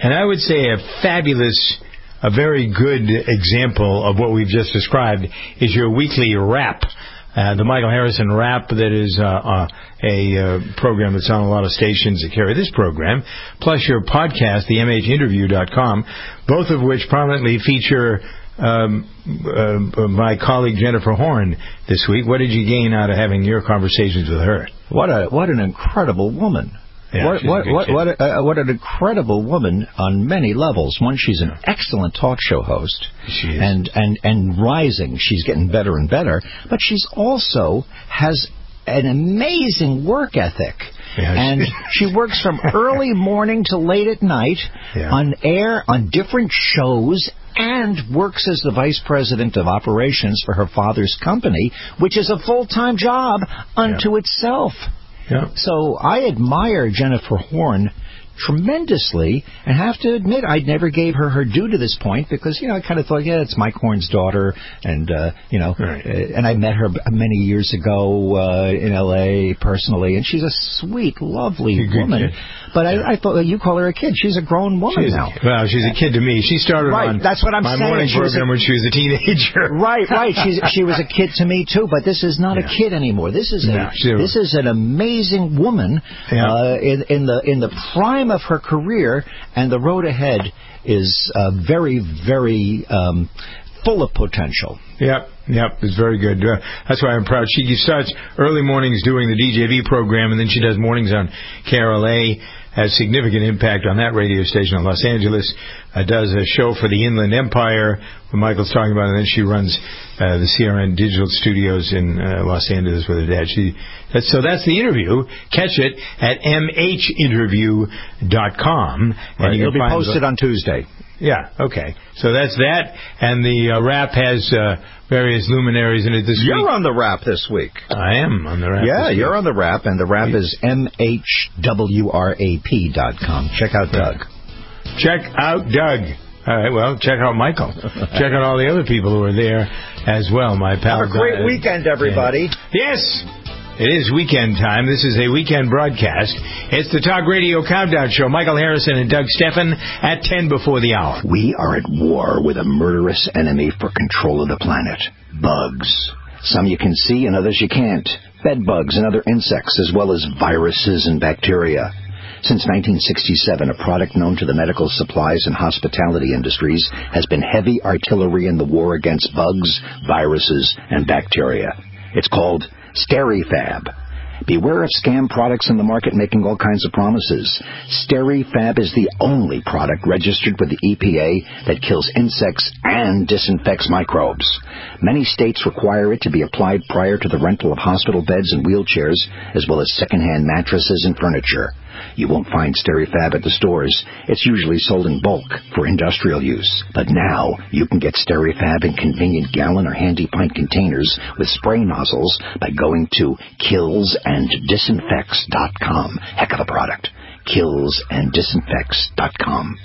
S4: And I would say a fabulous, a very good example of what we've just described is your weekly wrap. Uh, the Michael Harrison Wrap, that is uh, uh, a uh, program that's on a lot of stations that carry this program, plus your podcast, the M H interview dot com, both of which prominently feature um, uh, my colleague Jennifer Horn this week. What did you gain out of having your conversations with her?
S5: What a what an incredible woman.
S4: Yeah,
S5: what what what what, a, uh, what an incredible woman on many levels. One, she's an excellent talk show host.
S4: She is.
S5: And, and, and rising. She's getting better and better. But she's also has an amazing work ethic.
S4: Yeah,
S5: and she works from early morning to late at night
S4: yeah.
S5: on air, on different shows, and works as the vice president of operations for her father's company, which is a full-time job unto
S4: yeah.
S5: itself.
S4: Yeah.
S5: So I admire Jennifer Horn tremendously, and have to admit I never gave her her due to this point because, you know, I kind of thought, yeah, it's Mike Horn's daughter, and, uh, you know,
S4: right.
S5: uh, and I met her many years ago uh, in L A personally, and she's a sweet, lovely
S4: You're
S5: woman. But
S4: yeah.
S5: I, I thought, well, you call her a kid. She's a grown woman
S4: she's
S5: now.
S4: A, well, she's a kid to me. She started
S5: right,
S4: on
S5: that's what I'm
S4: my
S5: saying.
S4: morning
S5: she
S4: program
S5: a,
S4: when she was a teenager.
S5: Right, right. She's, she was a kid to me, too, but this is not
S4: yeah.
S5: a kid anymore. This is a,
S4: no, a
S5: this is an amazing woman
S4: yeah.
S5: uh, in, in, the, in the prime of her career. And the road ahead is uh, very, very um, full of potential.
S4: Yep, yep, it's very good. Uh, that's why I'm proud. She starts early mornings doing the D J V program, and then she does mornings on K R L A. Has significant impact on that radio station in Los Angeles. Uh, does a show for the Inland Empire, what Michael's talking about, and then she runs uh, the C R N Digital Studios in uh, Los Angeles with her dad. She, that's, so that's the interview. Catch it at M H interview dot com.
S5: Right. It'll be posted the, on Tuesday.
S4: Yeah, okay. So that's that, and the uh, Wrap has uh, various luminaries in it this
S5: you're
S4: week.
S5: You're on the Wrap this week.
S4: I am on the Wrap
S5: Yeah,
S4: this
S5: you're
S4: week.
S5: on the Wrap, and the Wrap is M H W R A P dot com. Check out Doug.
S4: Check out Doug. All right, well, check out Michael. Check out all the other people who are there as well, my pal.
S5: Have a great
S4: Doug.
S5: weekend, everybody.
S4: Yes. It is weekend time. This is a weekend broadcast. It's the Talk Radio Countdown Show. Michael Harrison and Doug Steffen at ten before the hour.
S14: We are at war with a murderous enemy for control of the planet. Bugs. Some you can see and others you can't. Bed bugs and other insects, as well as viruses and bacteria. Since nineteen sixty-seven, a product known to the medical supplies and hospitality industries has been heavy artillery in the war against bugs, viruses, and bacteria. It's called SteriFab. Beware of scam products in the market making all kinds of promises. SteriFab is the only product registered with the E P A that kills insects and disinfects microbes. Many states require it to be applied prior to the rental of hospital beds and wheelchairs, as well as secondhand mattresses and furniture. You won't find SteriFab at the stores. It's usually sold in bulk for industrial use. But now, you can get SteriFab in convenient gallon or handy pint containers with spray nozzles by going to kills and disinfects dot com. Heck of a product. kills and disinfects dot com.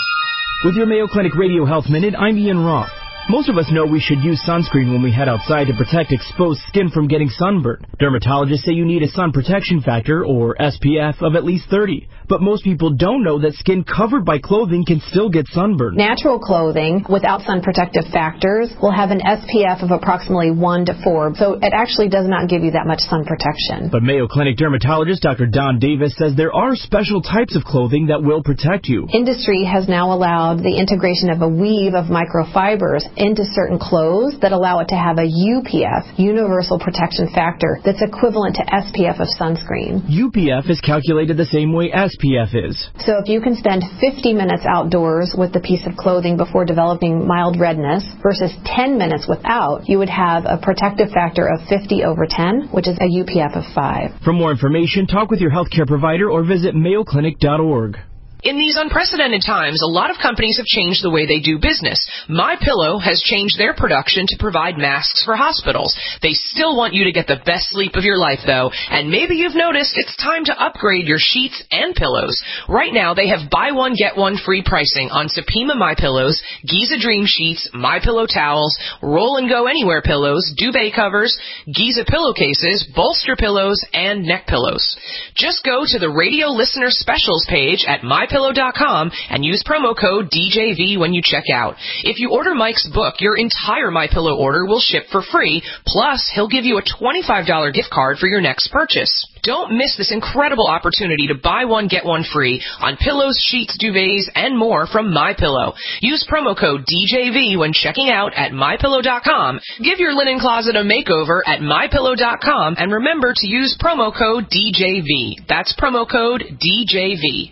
S15: With your Mayo Clinic Radio Health Minute, I'm Ian Roth. Most of us know we should use sunscreen when we head outside to protect exposed skin from getting sunburned. Dermatologists say you need a sun protection factor, or S P F, of at least thirty. But most people don't know that skin covered by clothing can still get sunburned.
S16: Natural clothing without sun protective factors will have an S P F of approximately one to four, so it actually does not give you that much sun protection.
S15: But Mayo Clinic dermatologist Doctor Don Davis says there are special types of clothing that will protect you.
S16: Industry has now allowed the integration of a weave of microfibers into certain clothes that allow it to have a U P F, universal protection factor, that's equivalent to S P F of sunscreen.
S15: U P F is calculated the same way S P F is.
S16: So if you can spend fifty minutes outdoors with the piece of clothing before developing mild redness versus ten minutes without, you would have a protective factor of fifty over ten, which is a U P F of five.
S15: For more information, talk with your healthcare provider or visit mayo clinic dot org.
S17: In these unprecedented times, a lot of companies have changed the way they do business. MyPillow has changed their production to provide masks for hospitals. They still want you to get the best sleep of your life, though, and maybe you've noticed it's time to upgrade your sheets and pillows. Right now, they have buy one, get one free pricing on Supima MyPillows, Giza Dream Sheets, MyPillow towels, Roll and Go Anywhere pillows, duvet covers, Giza pillowcases, bolster pillows, and neck pillows. Just go to the Radio Listener Specials page at MyPillow. pillow dot com and use promo code D J V when you check out. If you order Mike's book, your entire MyPillow order will ship for free, plus he'll give you a twenty-five dollars gift card for your next purchase. Don't miss this incredible opportunity to buy one, get one free on pillows, sheets, duvets, and more from MyPillow. Use promo code D J V when checking out at my pillow dot com. Give your linen closet a makeover at my pillow dot com, and remember to use promo code D J V. That's promo code D J V.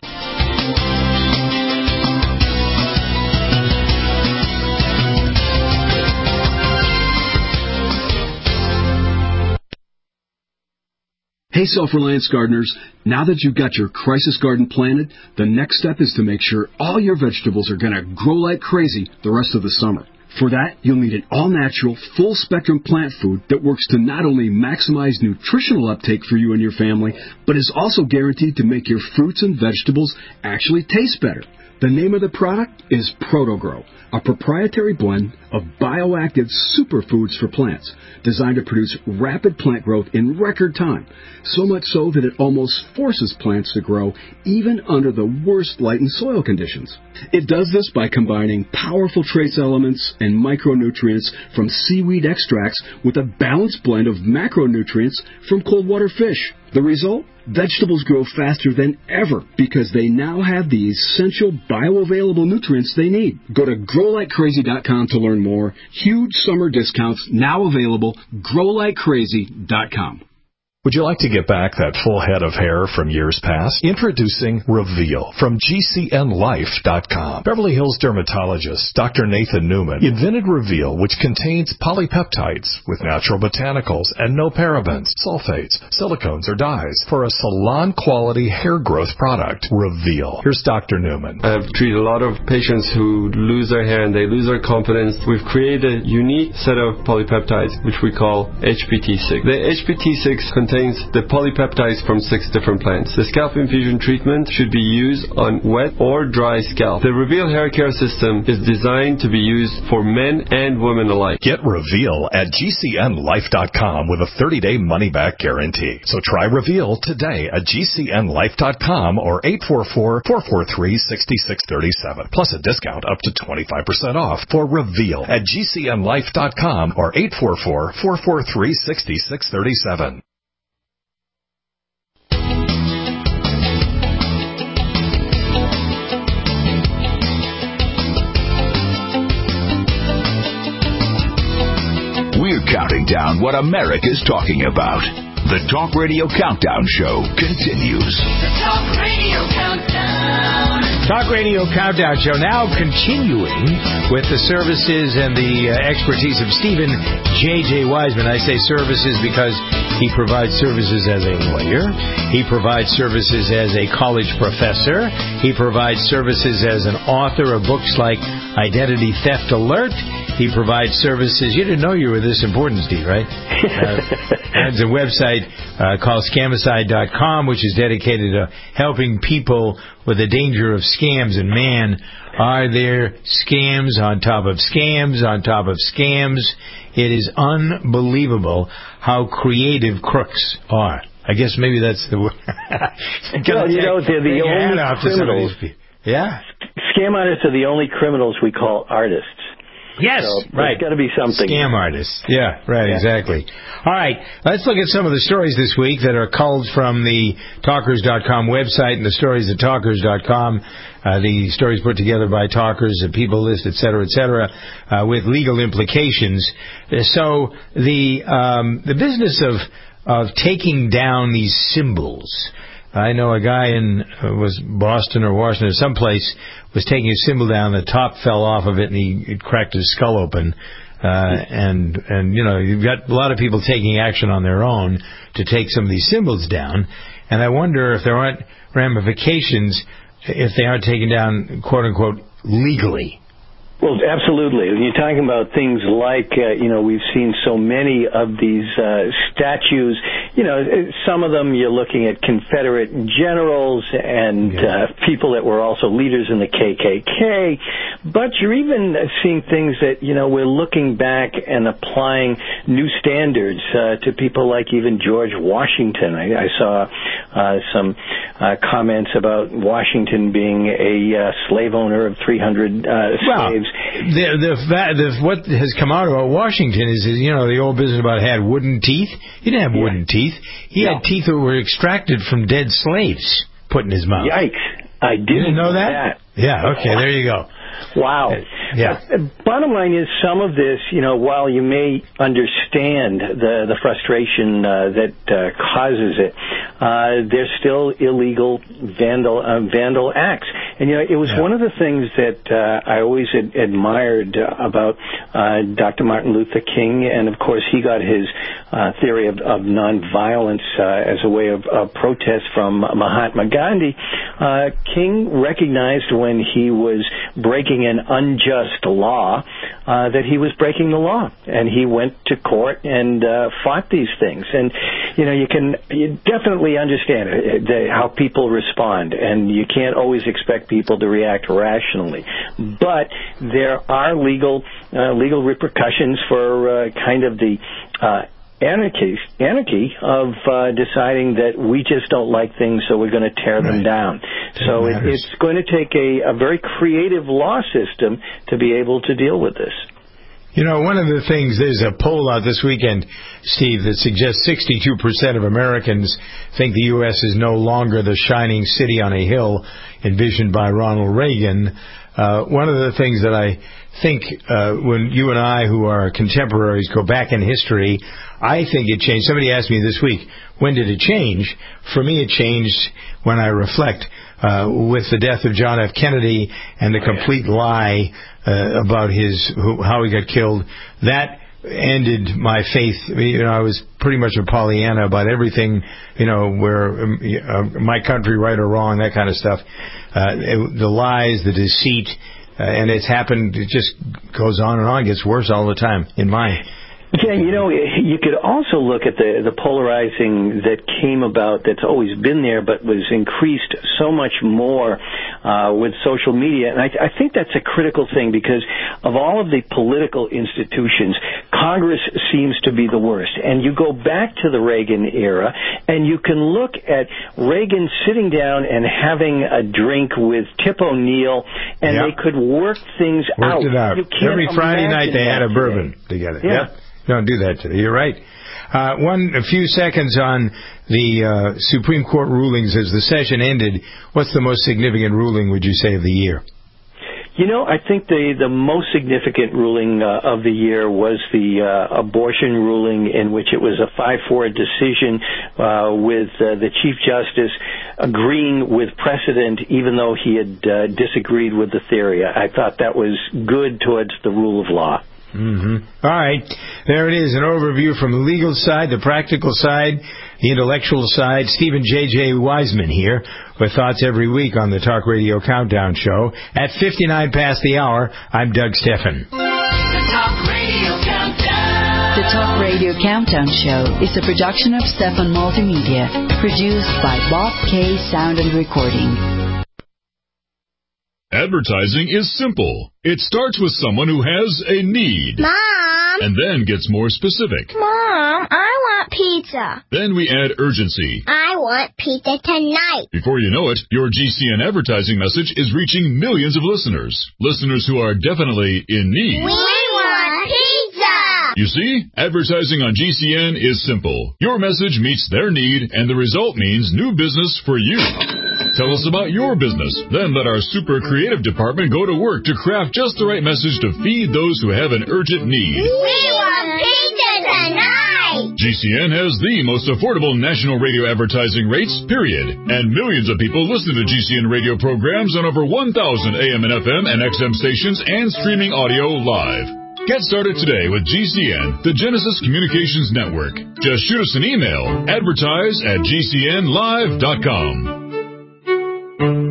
S7: Hey, Self-Reliance gardeners, now that you've got your crisis garden planted, the next step is to make sure all your vegetables are going to grow like crazy the rest of the summer. For that, you'll need an all-natural, full-spectrum plant food that works to not only maximize nutritional uptake for you and your family, but is also guaranteed to make your fruits and vegetables actually taste better. The name of the product is ProtoGrow, a proprietary blend of bioactive superfoods for plants designed to produce rapid plant growth in record time, so much so that it almost forces plants to grow even under the worst light and soil conditions. It does this by combining powerful trace elements and micronutrients from seaweed extracts with a balanced blend of macronutrients from cold water fish. The result? Vegetables grow faster than ever because they now have the essential bioavailable nutrients they need. Go to grow like crazy dot com to learn more. Huge summer discounts now available. grow like crazy dot com.
S10: Would you like to get back that full head of hair from years past? Introducing Reveal from G C N life dot com. Beverly Hills dermatologist Doctor Nathan Newman invented Reveal, which contains polypeptides with natural botanicals and no parabens, sulfates, silicones, or dyes for a salon-quality hair growth product. Reveal. Here's Doctor Newman.
S18: I've treated a lot of patients who lose their hair and they lose their confidence. We've created a unique set of polypeptides, which we call H P T six. The H P T six contains contains the polypeptides from six different plants. The scalp infusion treatment should be used on wet or dry scalp. The Reveal hair care system is designed to be used for men and women alike.
S10: Get Reveal at G C N life dot com with a thirty-day money-back guarantee. So try Reveal today at G C N life dot com or eight four four, four four three, six six three seven. Plus a discount up to twenty-five percent off for Reveal at G C N life dot com or eight four four, four four three, six six three seven.
S2: We're counting down what America's talking about. The Talk Radio Countdown Show continues.
S3: The Talk Radio Countdown.
S4: Talk Radio Countdown Show now continuing with the services and the uh, expertise of Stephen J J. Wiseman. I say services because he provides services as a lawyer. He provides services as a college professor. He provides services as an author of books like Identity Theft Alert. He provides services. You didn't know you were this important, Steve, right? Uh, there's a website uh, called scamicide dot com, which is dedicated to helping people with the danger of scams. And, man, are there scams on top of scams on top of scams. It is unbelievable how creative crooks are. I guess maybe that's the word.
S19: Well, you know, they're the only criminals.
S4: Yeah.
S19: Scam artists are the only criminals we call artists.
S4: Yes,
S19: so
S4: right.
S19: There's got to be something.
S4: Scam artists. Yeah, right,
S19: yeah.
S4: exactly. All right, let's look at some of the stories this week that are culled from the talkers dot com website and the stories at talkers dot com. Uh, the stories put together by Talkers, the People List, et cetera, et cetera, uh, with legal implications. So the um, the business of of taking down these symbols. I know a guy in uh, was Boston or Washington or someplace was taking a symbol down. The top fell off of it, and he it cracked his skull open. Uh, and and you know you've got a lot of people taking action on their own to take some of these symbols down. And I wonder if there aren't ramifications if they aren't taken down, quote unquote, legally.
S19: Well, absolutely. When you're talking about things like, uh, you know, we've seen so many of these uh, statues. You know, some of them you're looking at Confederate generals and uh, people that were also leaders in the K K K. But you're even seeing things that, you know, we're looking back and applying new standards uh, to people like even George Washington. I, I saw uh, some uh, comments about Washington being a uh, slave owner of three hundred uh, slaves.
S4: Well, The, the, the what has come out about Washington is, is, you know, the old business about had wooden teeth. He didn't have wooden yeah. teeth. He no. had teeth that were extracted from dead slaves put in his mouth.
S19: Yikes. I didn't,
S4: you didn't know that?
S19: that.
S4: Yeah, okay, there you go.
S19: Wow.
S4: Yeah.
S19: But bottom line is, some of this, you know, while you may understand the the frustration uh, that uh, causes it, uh, there's still illegal vandal uh, vandal acts. And you know, it was yeah. one of the things that uh, I always ad- admired uh, about uh, Doctor Martin Luther King, and of course he got his uh, theory of, of nonviolence uh, as a way of, of protest from Mahatma Gandhi. Uh, King recognized when he was breaking an unjust law uh, that he was breaking the law, and he went to court and uh, fought these things. And you know, you can you definitely understand it, the, how people respond, and you can't always expect people to react rationally. But there are legal uh, legal repercussions for uh, kind of the uh, anarchy anarchy of uh, deciding that we just don't like things, so we're going to tear right. them down. So it, it's going to take a, a very creative law system to be able to deal with this.
S4: You know, one of the things, there's a poll out this weekend, Steve, that suggests sixty-two percent of Americans think the U S is no longer the shining city on a hill envisioned by Ronald Reagan. Uh, one of the things that I think uh, when you and I, who are contemporaries, go back in history, I think it changed. Somebody asked me this week, when did it change? For me, it changed when I reflect uh, with the death of John F. Kennedy and the complete lie uh, about his who, how he got killed. That ended my faith. You know, I was pretty much a Pollyanna about everything, you know, where um, uh, my country, right or wrong, that kind of stuff. Uh, it, the lies, the deceit, uh, and it's happened, it just goes on and on, gets worse all the time in mine.
S19: Yeah, you know, you could also look at the the polarizing that came about, that's always been there, but was increased so much more uh, with social media. And I, I think that's a critical thing, because of all of the political institutions, Congress seems to be the worst. And you go back to the Reagan era, and you can look at Reagan sitting down and having a drink with Tip O'Neill, and yep. they could work things
S4: Worked
S19: out.
S4: It out.
S19: You can't
S4: Every Friday night they had a bourbon
S19: today.
S4: together.
S19: Yeah.
S4: Yep. Don't do that today. You're right. Uh, one, a few seconds on the uh, Supreme Court rulings as the session ended. What's the most significant ruling, would you say, of the year?
S19: You know, I think the, the most significant ruling uh, of the year was the uh, abortion ruling, in which it was a five four decision uh, with uh, the Chief Justice agreeing with precedent, even though he had uh, disagreed with the theory. I thought that was good towards the rule of law.
S4: Mm-hmm. All right. There it is, an overview from the legal side, the practical side, the intellectual side. Stephen J J. Wiseman here with thoughts every week on the Talk Radio Countdown Show. At fifty-nine past the hour, I'm Doug Steffen.
S3: The Talk Radio Countdown.
S8: The Talk Radio Countdown Show is a production of Steffen Multimedia, produced by Bob K. Sound and Recording.
S9: Advertising is simple. It starts with someone who has a need.
S20: Mom!
S9: And then gets more specific.
S20: Mom, I want pizza.
S9: Then we add urgency.
S20: I want pizza tonight.
S9: Before you know it, your G C N advertising message is reaching millions of listeners. Listeners who are definitely in need.
S20: We want pizza!
S9: You see, advertising on G C N is simple. Your message meets their need, and the result means new business for you. Tell us about your business. Then let our super creative department go to work to craft just the right message to feed those who have an urgent need.
S20: We want pizza tonight!
S9: G C N has the most affordable national radio advertising rates, period. And millions of people listen to G C N radio programs on over one thousand A M and F M and X M stations and streaming audio live. Get started today with G C N, the Genesis Communications Network. Just shoot us an email, advertise at G C N live dot com.